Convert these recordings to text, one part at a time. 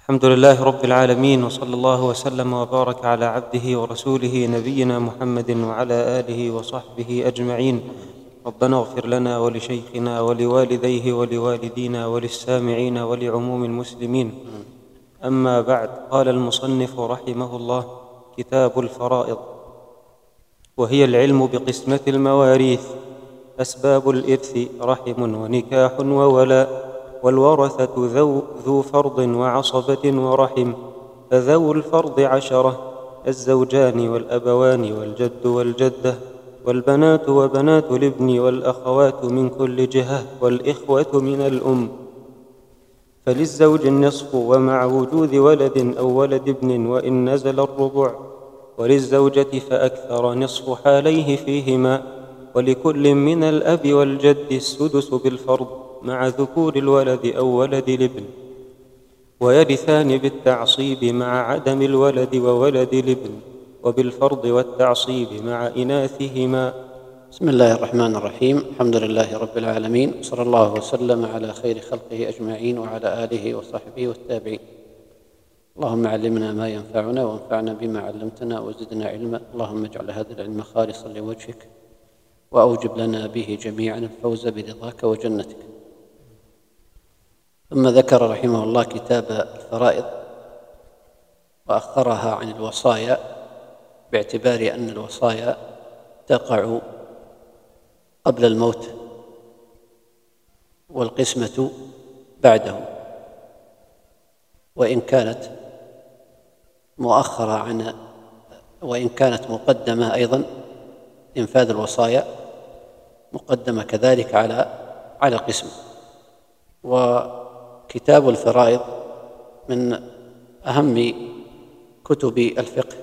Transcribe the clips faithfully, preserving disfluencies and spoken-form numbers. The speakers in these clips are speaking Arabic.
الحمد لله رب العالمين، وصلى الله وسلم وبارك على عبده ورسوله نبينا محمد وعلى آله وصحبه أجمعين. ربنا اغفر لنا ولشيخنا ولوالديه ولوالدينا وللسامعين ولعموم المسلمين. أما بعد، قال المصنف رحمه الله: كتاب الفرائض، وهي العلم بقسمة المواريث. أسباب الإرث رحم ونكاح وولاء، والورثة ذو, ذو فرض وعصبة ورحم. فذو الفرض عشرة: الزوجان والأبوان والجد والجدة، والبنات وبنات الابن والأخوات من كل جهة، والإخوة من الأم. فللزوج النصف ومع وجود ولد أو ولد ابن وإن نزل الربع، وللزوجة فأكثر نصف حاليه فيهما، ولكل من الأب والجد السدس بالفرض مع ذكور الولد أو ولد الابن. ويرثان بالتعصيب مع عدم الولد وولد الابن، وبالفرض والتعصيب مع إناثهما. بسم الله الرحمن الرحيم. الحمد لله رب العالمين، وصلى الله وسلم على خير خلقه أجمعين وعلى آله وصحبه والتابعين. اللهم علمنا ما ينفعنا وانفعنا بما علمتنا وزدنا علما. اللهم اجعل هذا العلم خالصا لوجهك، وأوجب لنا به جميعا الفوز برضاك وجنتك. ثم ذكر رحمه الله كتاب الفرائض، وأخرها عن الوصايا باعتبار أن الوصايا تقع قبل الموت والقسمة بعده، وإن كانت مؤخرة عن وإن كانت مقدمة أيضا، إنفاذ الوصايا مقدمة كذلك على على القسمة. وكتاب الفرائض من أهم كتب الفقه،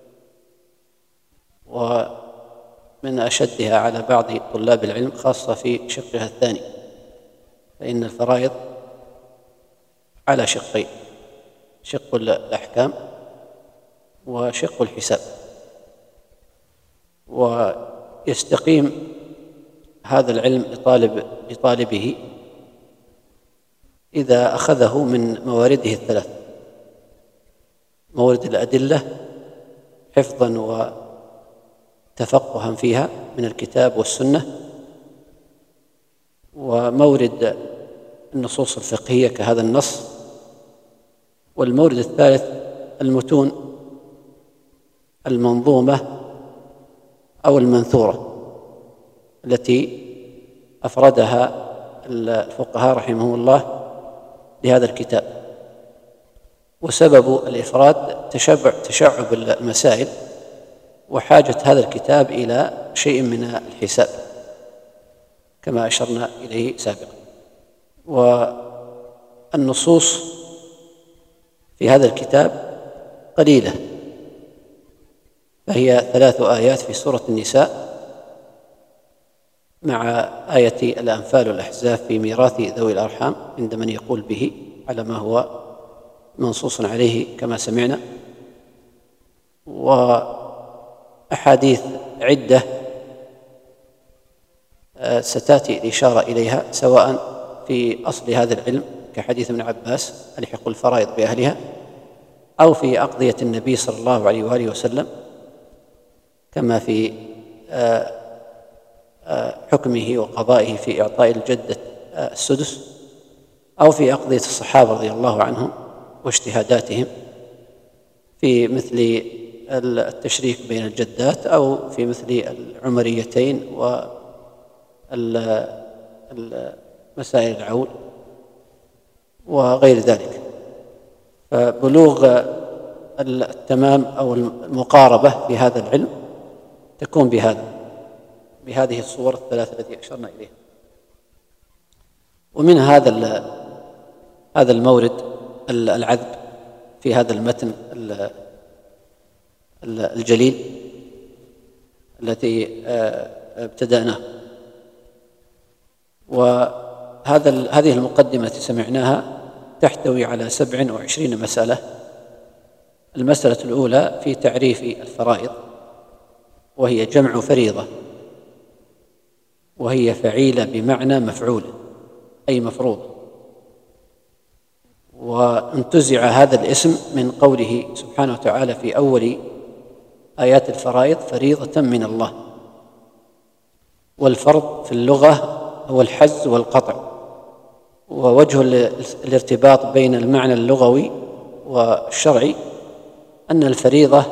ومن أشدها على بعض طلاب العلم، خاصة في شقها الثاني، فإن الفرائض على شقين: شق الأحكام وشق الحساب. ويستقيم هذا العلم لطالب لطالبه إذا أخذه من موارده الثلاث: مورد الأدلة حفظا وتفقها فيها من الكتاب والسنة، ومورد النصوص الفقهية كهذا النص، والمورد الثالث المتون المنظومة أو المنثورة التي أفردها الفقهاء رحمهم الله لهذا الكتاب. وسبب الإفراد تشبع تشعب المسائل وحاجة هذا الكتاب إلى شيء من الحساب كما أشرنا إليه سابقا. والنصوص في هذا الكتاب قليلة، فهي ثلاث آيات في سورة النساء، مع آية الأنفال والأحزاب في ميراث ذوي الأرحام عند من يقول به على ما هو منصوص عليه كما سمعنا، وأحاديث عدة ستأتي الإشارة إليها، سواء في أصل هذا العلم كحديث ابن عباس ألحق الفرائض بأهلها، أو في أقضية النبي صلى الله عليه وآله وسلم كما في حكمه وقضائه في إعطاء الجدة السدس، أو في أقضية الصحابة رضي الله عنهم واجتهاداتهم في مثل التشريك بين الجدات، أو في مثل العمريتين ومسائل العول وغير ذلك. فبلوغ التمام أو المقاربة في هذا العلم تكون بهذا بهذه الصور الثلاث التي أشرنا إليها. ومن هذا هذا المورد العذب في هذا المتن الجليل التي ابتدأناه. وهذا هذه المقدمة سمعناها تحتوي على سبع وعشرين مسألة. المسألة الأولى في تعريف الفرائض، وهي جمع فريضة، وهي فعيلة بمعنى مفعول أي مفروض. وانتزع هذا الاسم من قوله سبحانه وتعالى في أول آيات الفرائض: فريضة من الله. والفرض في اللغة هو الحز والقطع، ووجه الارتباط بين المعنى اللغوي والشرعي أن الفريضة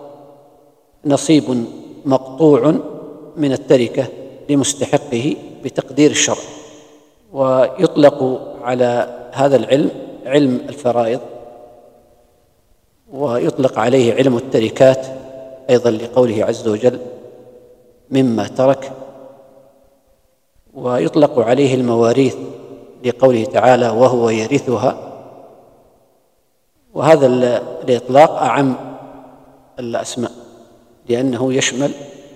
نصيب مقطوع من التركة لمستحقه بتقدير الشرع. ويطلق على هذا العلم علم الفرائض، ويطلق عليه علم التركات أيضا لقوله عز وجل: مما ترك. ويطلق عليه المواريث لقوله تعالى: وهو يرثها. وهذا الإطلاق أعم الأسماء، لأنه يشمل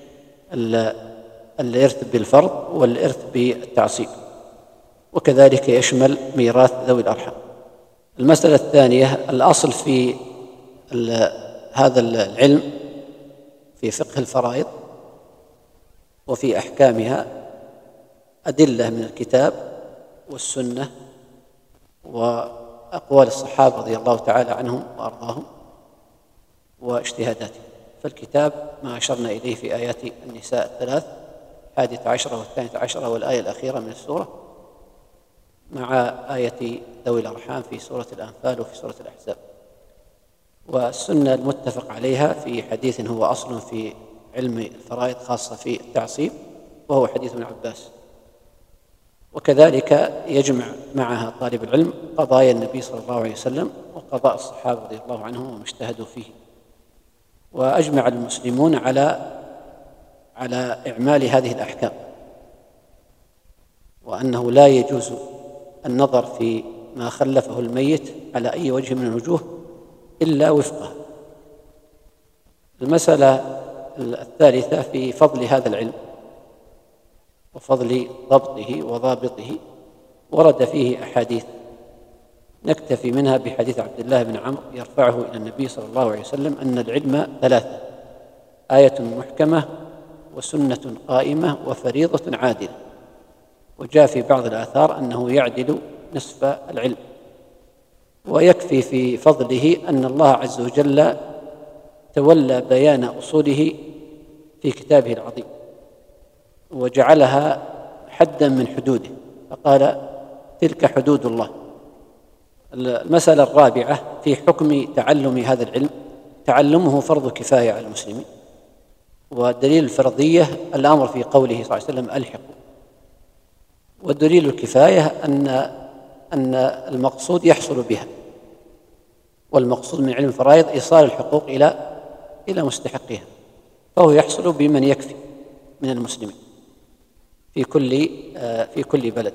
الإرث بالفرض والإرث بالتعصيب، وكذلك يشمل ميراث ذوي الأرحام. المسألة الثانية: الأصل في هذا العلم في فقه الفرائض وفي أحكامها أدلة من الكتاب والسنة وأقوال الصحابة رضي الله تعالى عنهم وأرضاهم واجتهاداتهم. فالكتاب ما أشرنا إليه في آيات النساء الثلاث، الحادية عشرة والثانية عشرة والآية الأخيرة من السورة، مع آية ذوي الأرحام في سورة الأنفال وفي سورة الأحزاب. والسنة المتفق عليها في حديث هو أصل في علم الفرائض خاصة في التعصيب، وهو حديث ابن عباس. وكذلك يجمع معها طالب العلم قضايا النبي صلى الله عليه وسلم وقضاء الصحابة رضي الله عنهم وما اجتهدوا فيه. وأجمع المسلمون على على إعمال هذه الأحكام، وأنه لا يجوز النظر في ما خلفه الميت على أي وجه من الوجوه إلا وفقه. المسألة الثالثة في فضل هذا العلم وفضل ضبطه وضابطه، ورد فيه أحاديث نكتفي منها بحديث عبد الله بن عمرو يرفعه إلى النبي صلى الله عليه وسلم أن العلم ثلاثة: آية محكمة، وسنة قائمة، وفريضة عادلة. وجاء في بعض الآثار أنه يعدل نصف العلم. ويكفي في فضله أن الله عز وجل تولى بيان أصوله في كتابه العظيم، وجعلها حدا من حدوده، فقال: تلك حدود الله. المسألة الرابعة في حكم تعلم هذا العلم: تعلمه فرض كفاية على المسلمين. ودليل الفرضية الأمر في قوله صلى الله عليه وسلم: ألحقوا. والدليل الكفاية أن أن المقصود يحصل بها، والمقصود من علم الفرائض إيصال الحقوق إلى إلى مستحقها، فهو يحصل بمن يكفي من المسلمين في كل في كل بلد.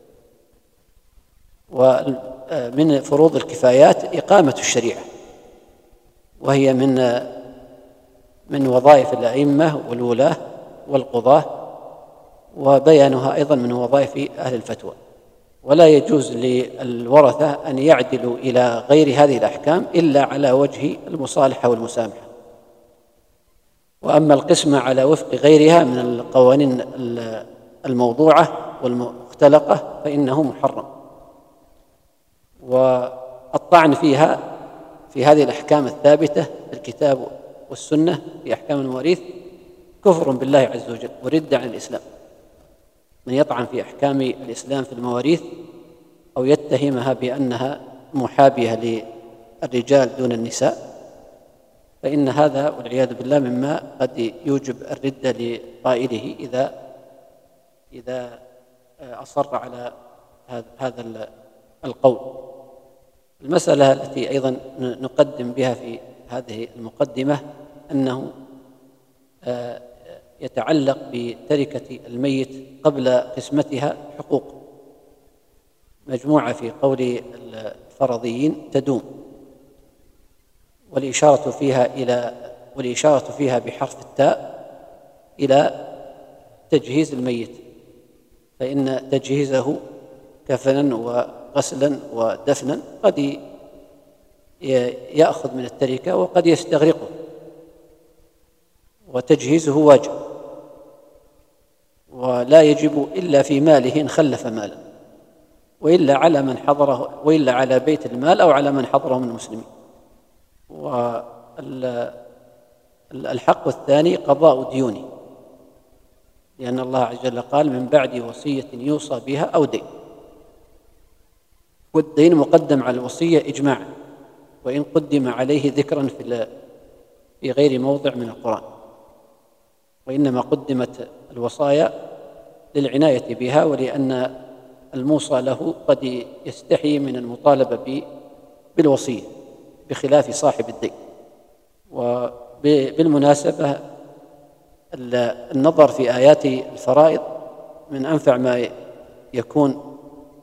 ومن فروض الكفايات إقامة الشريعة، وهي من من وظائف الأئمة والولاة والقضاة، وبيانها أيضا من وظائف أهل الفتوى. ولا يجوز للورثة أن يعدلوا إلى غير هذه الأحكام إلا على وجه المصالحة والمسامحة. وأما القسمة على وفق غيرها من القوانين الموضوعة والمختلقة فإنه محرم. والطعن فيها في هذه الأحكام الثابتة في الكتاب والسنة في أحكام المواريث كفر بالله عز وجل ورد عن الإسلام. من يطعن في أحكام الإسلام في المواريث أو يتهمها بأنها محابية للرجال دون النساء فإن هذا والعياذ بالله مما قد يوجب الردة لقائله إذا إذا أصر على هذا القول. المسألة التي أيضا نقدم بها في هذه المقدمة أنه يتعلق بتركة الميت قبل قسمتها حقوق مجموعة في قول الفرضيين تدوم، والإشارة فيها إلى والإشارة فيها بحرف التاء إلى تجهيز الميت، فإن تجهيزه كفنا وغسلا ودفنا قد يأخذ من التركة وقد يستغرقه، وتجهيزه واجب، ولا يجب إلا في ماله إن خلف مالا. وإلا على من حضره، وإلا على بيت المال أو على من حضره من المسلمين. والحق الثاني قضاء ديونه، لأن الله عز وجل قال: من بعد وصية يوصى بها أو دين. والدين مقدم على الوصية إجماعا، وإن قدم عليه ذكرا في في غير موضع من القرآن، وإنما قدمت الوصايا للعناية بها، ولأن الموصى له قد يستحي من المطالبة بالوصية بخلاف صاحب الدين. وبالمناسبة النظر في آيات الفرائض من أنفع ما يكون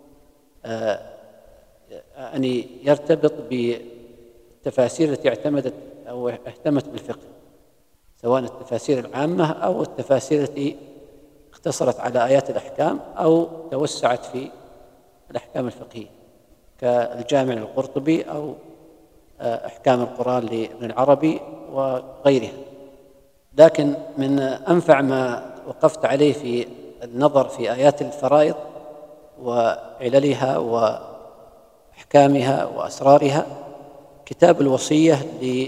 أن يرتبط بالتفاسير التي اعتمدت أو اهتمت بالفقه، سواء التفاسير العامة أو التفاسير التي اقتصرت على آيات الأحكام أو توسعت في الأحكام الفقهية، كالجامع القرطبي أو أحكام القرآن لابن العربي وغيرها. لكن من أنفع ما وقفت عليه في النظر في آيات الفرائض وعللها وأحكامها وأسرارها كتاب الوصية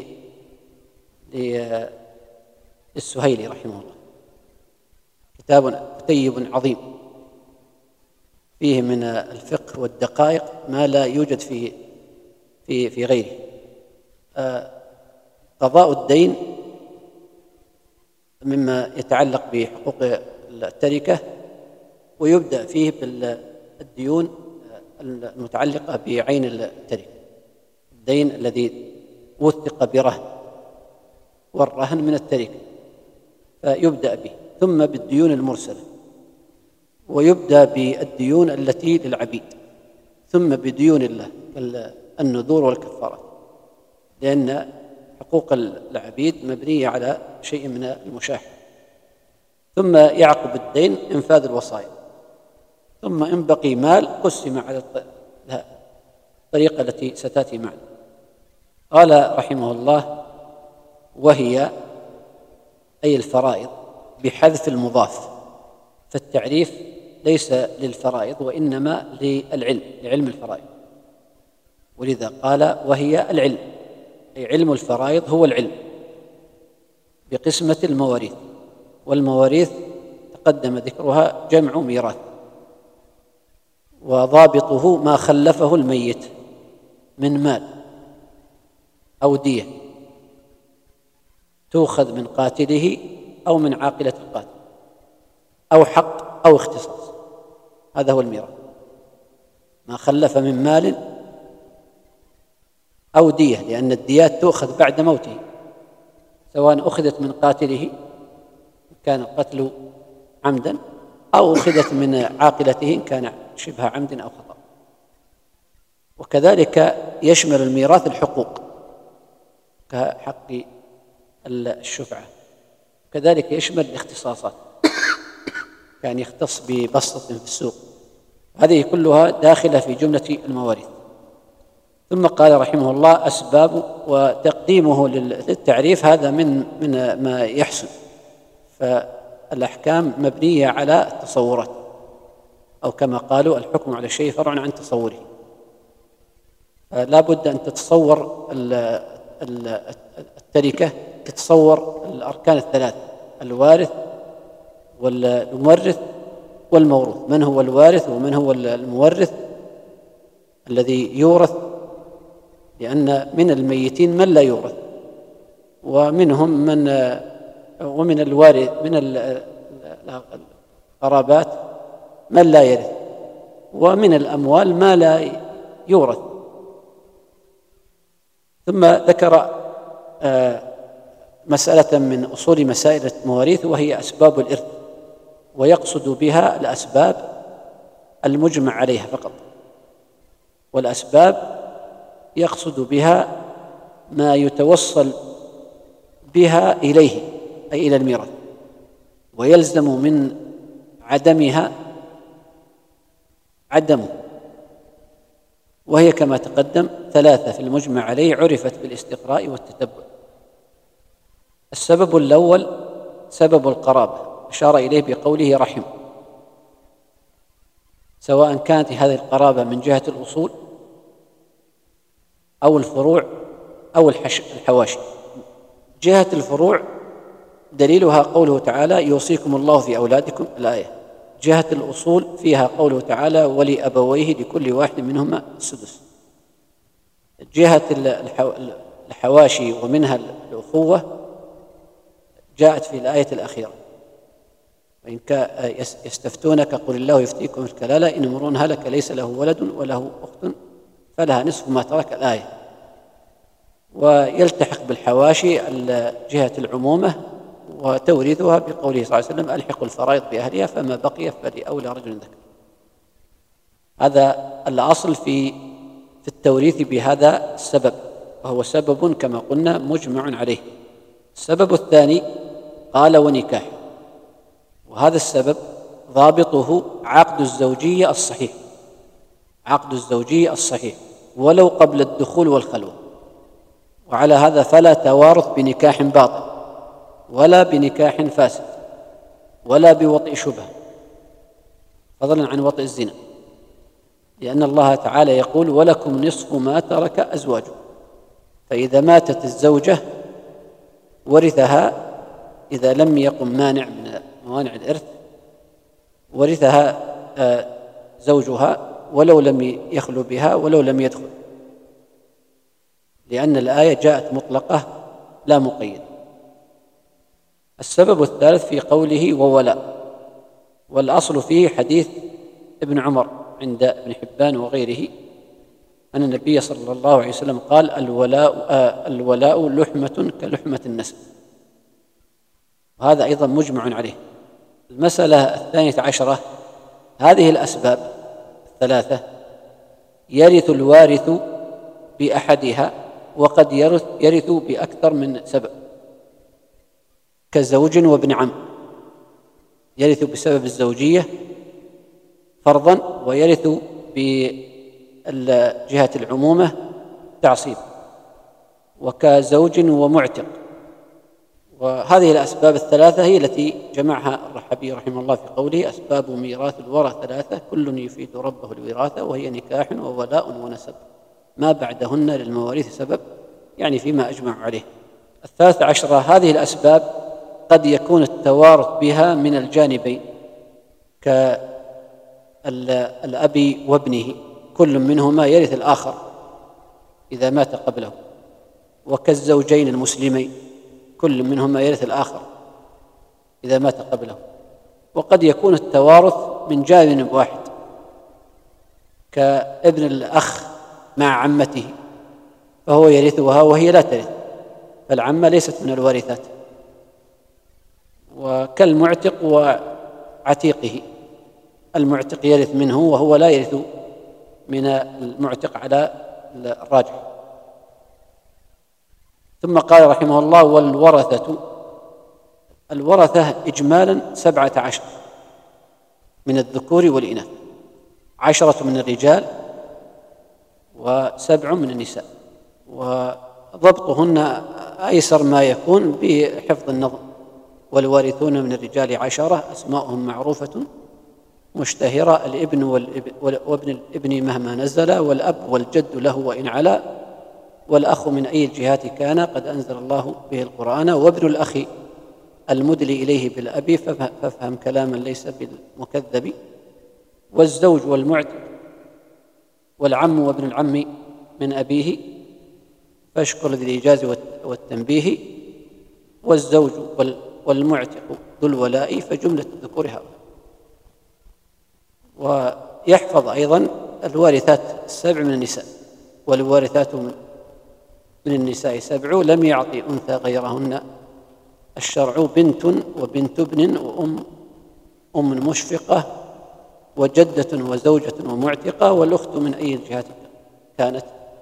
للسهيلي رحمه الله، كتاب كتيب عظيم فيه من الفقه والدقائق ما لا يوجد في في في غيره. قضاء الدين مما يتعلق بحقوق التركة، ويبدأ فيه بالديون المتعلقة بعين التركة، الدين الذي وثق برهن، والرهن من التركة فيبدأ به، ثم بالديون المرسلة، ويبدأ بالديون التي للعبيد، ثم بديون الله النذور والكفارات، لأن حقوق العبيد مبنية على شيء من المشاحة. ثم يعقب الدين إنفاذ الوصايا، ثم إن بقي مال قسم على الطريقة التي ستأتي معنا. قال رحمه الله: وهي أي الفرائض بحذف المضاف، فالتعريف ليس للفرائض وإنما للعلم، لعلم الفرائض، ولذا قال وهي العلم، أي علم الفرائض هو العلم بقسمة المواريث. والمواريث تقدم ذكرها جمع ميراث، وضابطه ما خلفه الميت من مال أو دية تؤخذ من قاتله أو من عاقلة القاتل، أو حق أو اختصاص، هذا هو الميراث، ما خلف من مال أو دية، لأن الديات تؤخذ بعد موته، سواء أخذت من قاتله كان القتل عمدا، أو أخذت من عاقلته إن كان شبه عمد أو خطأ. وكذلك يشمل الميراث الحقوق كحق الشفعة، كذلك يشمل الاختصاصات، كان يختص ببسطة في السوق، هذه كلها داخلة في جملة المواريث. ثم قال رحمه الله: أسباب، وتقديمه للتعريف هذا من من ما يحسن، فالأحكام مبنية على التصورات، أو كما قالوا: الحكم على الشيء فرع عن تصوره. لا بد أن تتصور التركة، تتصور الأركان الثلاث: الوارث والمورث والموروث. من هو الوارث ومن هو المورث الذي يورث؟ لأن من الميتين من لا يورث، ومنهم من ومن الوارث من القرابات من لا يرث، ومن الأموال ما لا يورث. ثم ذكر مسألة من أصول مسائل المواريث، وهي أسباب الإرث، ويقصد بها الأسباب المجمع عليها فقط، والأسباب يقصد بها ما يتوصل بها إليه، أي إلى الميراث، ويلزم من عدمها عدمه، وهي كما تقدم ثلاثة في المجمع عليه، عرفت بالاستقراء والتتبع. السبب الأول سبب القرابة، أشار إليه بقوله رحم. سواء كانت هذه القرابة من جهة الأصول أو الفروع أو الحواشي. جهة الفروع دليلها قوله تعالى يوصيكم الله في أولادكم الآية. جهة الأصول فيها قوله تعالى ولأبويه لكل واحد منهما السدس. جهة الحواشي ومنها الأخوة جاءت في الآية الأخيرة وإن يستفتونك قل الله يفتيكم في الكلالة إن امرؤ هلك ليس له ولد وله أخت فلها نصف ما ترك الآية. ويلتحق بالحواشي جهة العمومة وتورثها بقوله صلى الله عليه وسلم ألحقوا الفرائض بأهلها فما بقي فلأولى رجل ذكر. هذا الأصل في في التوريث بهذا السبب، وهو سبب كما قلنا مجمع عليه. السبب الثاني قال ونكاح، وهذا السبب ضابطه عقد الزوجية الصحيح، عقد الزوجية الصحيح ولو قبل الدخول والخلوة. وعلى هذا فلا توارث بنكاح باطل ولا بنكاح فاسد ولا بوطئ شبهة فضلا عن وطئ الزنا، لأن الله تعالى يقول ولكم نصف ما ترك أزواجكم. فإذا ماتت الزوجة ورثها إذا لم يقم مانع من موانع الإرث، ورثها زوجها ولو لم يخلو بها ولو لم يدخل، لأن الآية جاءت مطلقة لا مقيدة. السبب الثالث في قوله وولاء، والأصل فيه حديث ابن عمر عند ابن حبان وغيره أن النبي صلى الله عليه وسلم قال الولاء, آه الولاء لحمة كلحمة النسب، وهذا أيضا مجمع عليه. المسألة الثانية عشرة هذه الأسباب الثلاثة يرث الوارث بأحدها وقد يرث, يرث بأكثر من سبب، كزوج وابن عم يرث بسبب الزوجية فرضا ويرث بجهة العمومة تعصيب، وكزوج ومعتق. وهذه الأسباب الثلاثة هي التي جمعها الرحبي رحمه الله في قوله أسباب ميراث الورى ثلاثة كل يفيد ربه الوراثة وهي نكاح وولاء ونسب ما بعدهن للمواريث سبب، يعني فيما أجمع عليه. الثالث عشرة هذه الأسباب قد يكون التوارث بها من الجانبين كالأب وابنه كل منهما يرث الآخر إذا مات قبله، وكالزوجين المسلمين كل منهما يرث الآخر إذا مات قبله. وقد يكون التوارث من جانب واحد كابن الأخ مع عمته فهو يرثها وهي لا ترث، فالعمة ليست من الوارثات. وكالمعتق وعتيقه، المعتق يرث منه وهو لا يرث من المعتق على الراجح. ثم قال رحمه الله والورثة، الورثة إجمالا سبعة عشر من الذكور والإناث، عشرة من الرجال وسبع من النساء، وضبطهن أيسر ما يكون بحفظ النظم. والوارثون من الرجال عشرة أسماؤهم معروفة مشتهرة الابن وابن الابن مهما نزل والأب والجد له وإن علا والأخ من أي الجهات كان قد أنزل الله به القرآن وابن الأخ المدلي إليه بالأب فافهم كلاما ليس بالمكذب والزوج والمعتق والعم وابن العم من أبيه فاشكر ذي الإيجاز والتنبيه والزوج والمعتق ذو الولاء فجملة الذكور هؤلاء. ويحفظ أيضا الوارثات السبع من النساء، والوارثات من النساء سبع لم يعطي أنثى غيرهن الشرع بنت وبنت ابن وأم أم مشفقة وجدة وزوجة ومعتقة والأخت من أي الجهات كانت،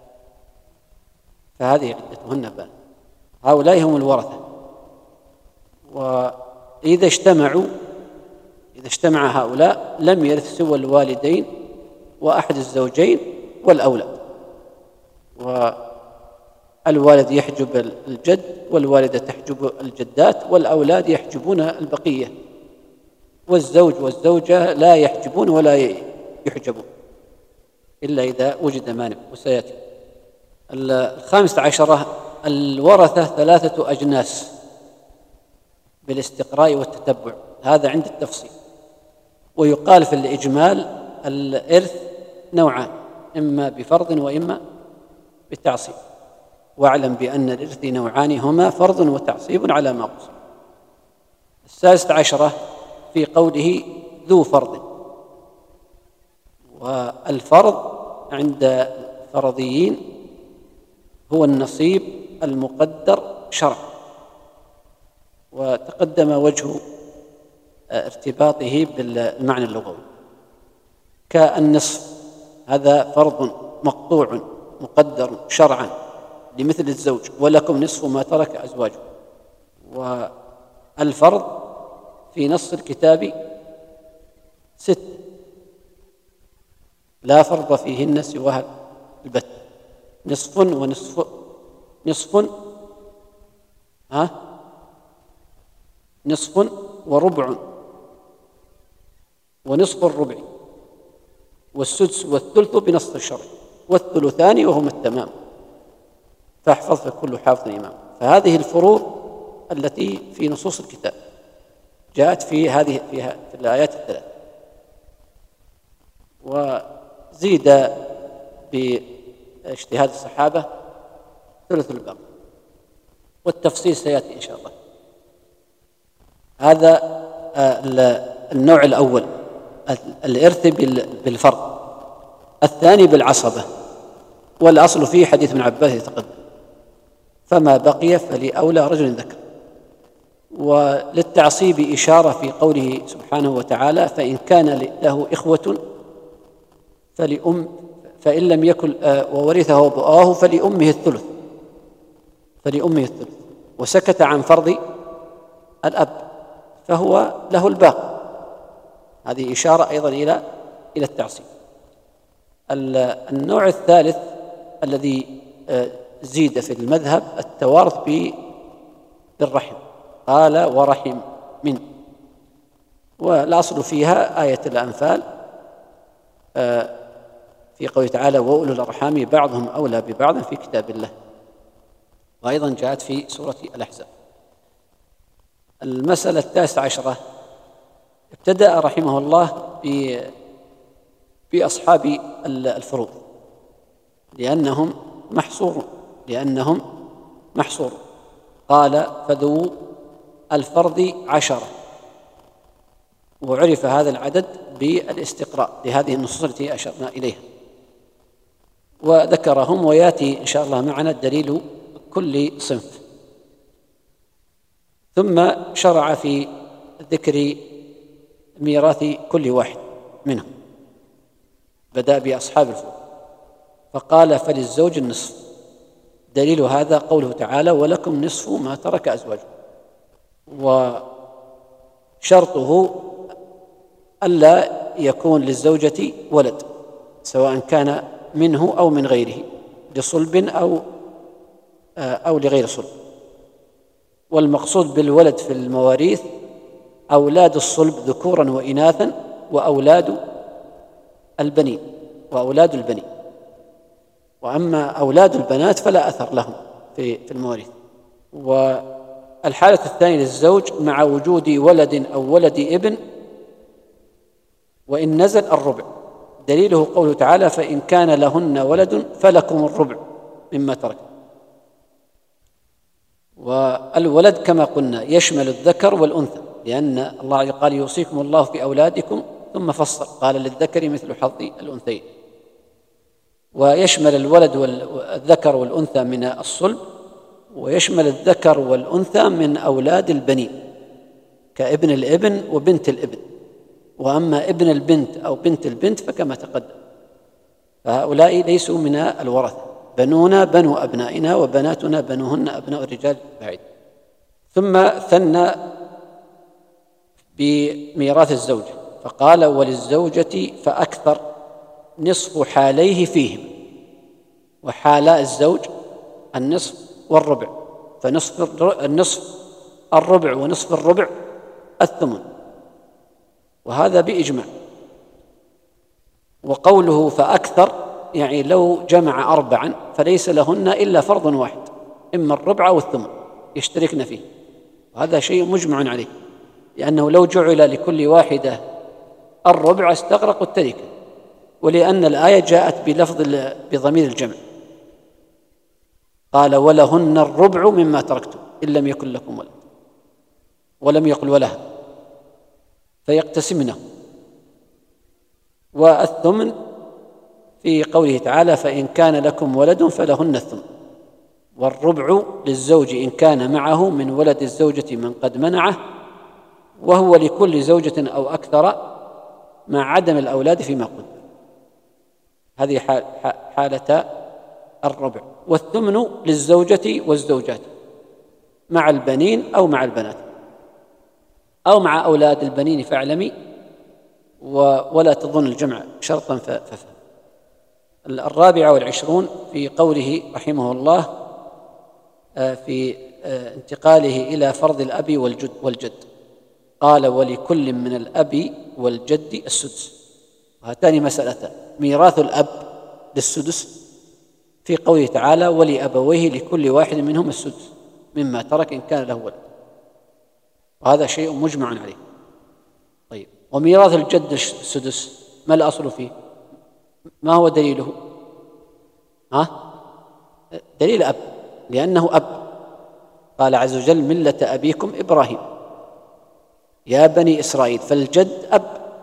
فهذه عدتهن بان. هؤلاء هم الورثة. وإذا اجتمعوا إذا اجتمع هؤلاء لم يرث سوى الوالدين وأحد الزوجين والأولاد، والوالد يحجب الجد والوالدة تحجب الجدات والأولاد يحجبون البقية، والزوج والزوجة لا يحجبون ولا يحجبون إلا إذا وجد مانع، وسيأتي. الخامسة عشرة الورثة ثلاثة أجناس بالاستقراء والتتبع، هذا عند التفصيل. ويقال في الإجمال الإرث نوعان، إما بفرض وإما بالتعصيب. واعلم بأن الإرث نوعان هما فرض وتعصيب على ما قصد. السادسة عشرة في قوله ذو فرض، والفرض عند الفرضيين هو النصيب المقدر شرعا، وتقدم وجه ارتباطه بالمعنى اللغوي. كالنصف هذا فرض مقطوع مقدر شرعا لمثل الزوج، ولكم نصف ما ترك أزواجه. والفرض في نص الكتاب ست لا فرض فيهن سواها البت، نصف ونصف نصف ها نصف وربع ونصف الربع والسدس والثلث بنص الشرع والثلثان وهما التمام، فاحفظ فكل حافظ إمام. فهذه الفروض التي في نصوص الكتاب جاءت في هذه في الآيات الثلاث، وزيد باجتهاد الصحابة ثلث الباقي، والتفصيل سيأتي إن شاء الله. هذا النوع الأول الإرث بالفرض. الثاني بالعصبة، والأصل فيه حديث ابن عباس يتقدم، فما بقي فلأولى رجل ذكر. وللتعصيب إشارة في قوله سبحانه وتعالى فإن كان له إخوة فلأم فإن لم يكن وورثه أبواه فلأمه الثلث فلأمه الثلث وسكت عن فرض الأب فهو له الباقي. هذه إشارة أيضا إلى إلى التعصيب. النوع الثالث الذي زيد في المذهب التوارث بالرحم، قال ورحم من، والأصل فيها آية الأنفال في قوله تعالى وأولو الأرحام بعضهم أولى ببعض في كتاب الله، وأيضا جاءت في سورة الأحزاب. المسألة التاسعة عشرة ابتدأ رحمه الله بأصحاب الفروض لأنهم محصورون لأنهم محصورون قال فذو الفرض عشرة، وعرف هذا العدد بالاستقراء لهذه النصوص التي أشرنا إليها وذكرهم، ويأتي إن شاء الله معنا دليل كل صنف. ثم شرع في ذكر ميراث كل واحد منهم، بدأ بأصحاب الفروض فقال فللزوج النصف، دليل هذا قوله تعالى ولكم نصف ما ترك أزواجكم، وشرطه ألا يكون للزوجة ولد سواء كان منه أو من غيره لصلب أو أو لغير صلب. والمقصود بالولد في المواريث أولاد الصلب ذكورا وإناثا وأولاد البنين وأولاد البنين، وأما أولاد البنات فلا أثر لهم في في المواريث. والحالة الثانية للزوج مع وجود ولد أو ولد ابن، وإن نزل الربع، دليله قوله تعالى فإن كان لهن ولد فلكم الربع مما ترك. والولد كما قلنا يشمل الذكر والأنثى، لأن الله قال يوصيكم الله في أولادكم ثم فصل قال للذكر مثل حظ الأنثيين، ويشمل الولد والذكر والأنثى من الصلب، ويشمل الذكر والأنثى من أولاد البنين كابن الابن وبنت الابن. وأما ابن البنت أو بنت البنت فكما تقدم، فهؤلاء ليسوا من الورثة، بنونا بنو أبنائنا وبناتنا بنوهن أبناء الرجال بعيد. ثم ثنى بميراث الزوج فقال وللزوجة فأكثر نصف حاليه فيهم، وحالاء الزوج النصف والربع، فنصف النصف الربع ونصف الربع الثمن، وهذا بإجماع. وقوله فأكثر يعني لو جمع أربعا فليس لهن إلا فرض واحد، إما الربع أو الثمن يشتركن فيه، وهذا شيء مجمع عليه، لأنه لو جعل لكل واحدة الربع استغرقوا التركة، ولأن الآية جاءت بلفظ بضمير الجمع، قال ولهن الربع مما تركتم إن لم يكن لكم ولد، ولم يقل ولها، فيقتسمنه. والثمن في قوله تعالى فإن كان لكم ولد فلهن الثمن، والربع للزوج إن كان معه من ولد الزوجة من قد منعه، وهو لكل زوجة أو أكثر مع عدم الأولاد فيما قدر. هذه حالة الربع. والثمن للزوجة والزوجات مع البنين أو مع البنات أو مع أولاد البنين فاعلمي، ولا تظن الجمع شرطا ففهم. الرابعة والعشرون في قوله رحمه الله في انتقاله إلى فرض الأب والجد والجد قال ولكل من الأب والجد السدس. وهاتان مسألتان: ميراث الأب للسدس في قوله تعالى ولأبويه لكل واحد منهم السدس مما ترك إن كان له ولد، وهذا شيء مجمع عليه. طيب، وميراث الجد السدس ما الأصل فيه؟ ما هو دليله؟ ها؟ دليل أب، لأنه أب. قال عز وجل ملة أبيكم إبراهيم يا بني إسرائيل، فالجد أب.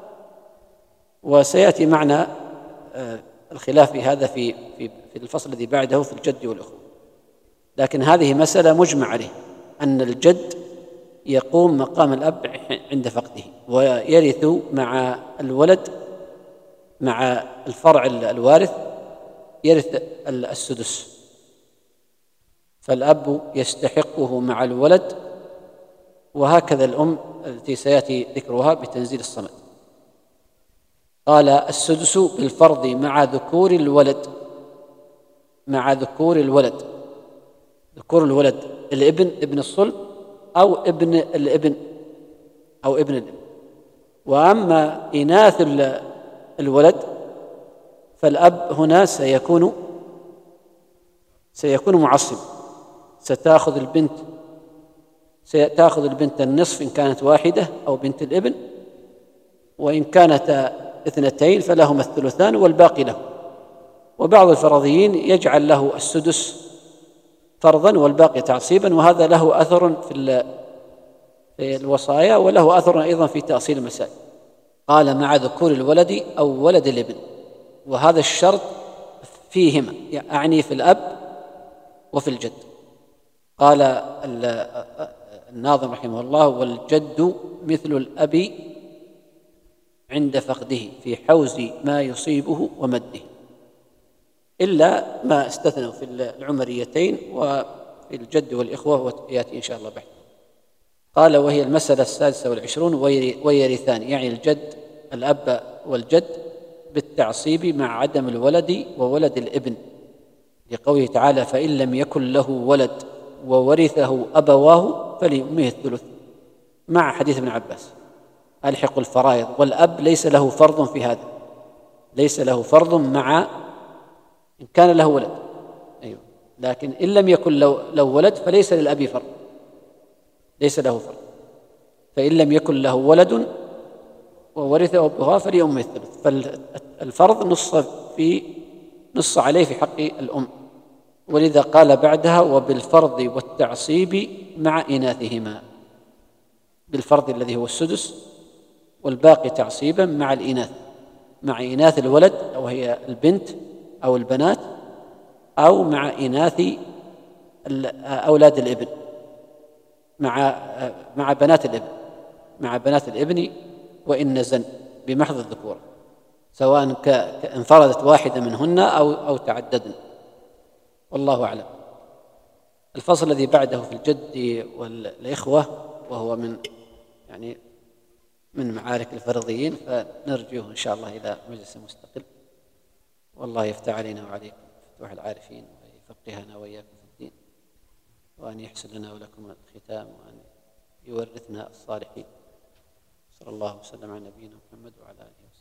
وسيأتي معنا الخلاف في هذا في في في الفصل الذي بعده في الجد والأخوة، لكن هذه مسألة مجمع عليه أن الجد يقوم مقام الأب عند فقده، ويرث مع الولد مع الفرع الوارث يرث السدس، فالأب يستحقه مع الولد، وهكذا الأم التي سيأتي ذكرها بتنزيل الصمد. قال السدس بالفرض مع ذكور الولد، مع ذكور الولد، ذكور الولد الابن ابن الصلب أو ابن الابن أو ابن الابن. وأما إناث الولد فالأب هنا سيكون سيكون معصب، ستأخذ البنت ستأخذ البنت النصف إن كانت واحدة أو بنت الابن، وإن كانت اثنتين فلهما الثلثان والباقي له. وبعض الفرضيين يجعل له السدس فرضا والباقي تعصيبا، وهذا له أثر في في الوصايا وله أثر أيضا في تأصيل المسائل. قال مع ذكور الولد أو ولد الابن، وهذا الشرط فيهما، أعني في الأب وفي الجد. قال الناظم رحمه الله والجد مثل الأب عند فقده في حوز ما يصيبه ومده، إلا ما استثنوا في العمريتين وفي الجد والإخوة، ويأتي إن شاء الله بعد. قال وهي المسألة السادسة والعشرون ويرثان، يعني الجد الأب والجد بالتعصيب مع عدم الولد وولد الابن، لقوله تعالى فإن لم يكن له ولد وورثه أبواه فلأمه الثلث، مع حديث ابن عباس ألحق الفرائض. والأب ليس له فرض في هذا، ليس له فرض مع إن كان له ولد، أيوه، لكن إن لم يكن له ولد فليس للأب فرض، ليس له فرض. فإن لم يكن له ولد وورثه أبواه فلأمه الثلث، فالفرض نص في نص عليه في حق الأم، ولذا قال بعدها وبالفرض والتعصيب مع إناثهما، بالفرض الذي هو السدس والباقي تعصيبا مع الإناث، مع إناث الولد أو هي البنت أو البنات، أو مع إناث أولاد الابن، مع مع بنات الابن، مع بنات الابن وإن نزن بمحض الذكورة، سواء انفردت واحدة منهن أو أو تعددن، والله أعلم. الفصل الذي بعده في الجد والإخوة، وهو من يعني من معارك الفرضيين، فنرجوه إن شاء الله إلى مجلس مستقل، والله يفتح علينا وعليكم فتوح العارفين، ويفقهنا وإياكم في الدين، وأن يحسن لنا ولكم الختام، وأن يورثنا الصالحين. صلى الله وسلم على نبينا محمد وعلى آله وصحبه.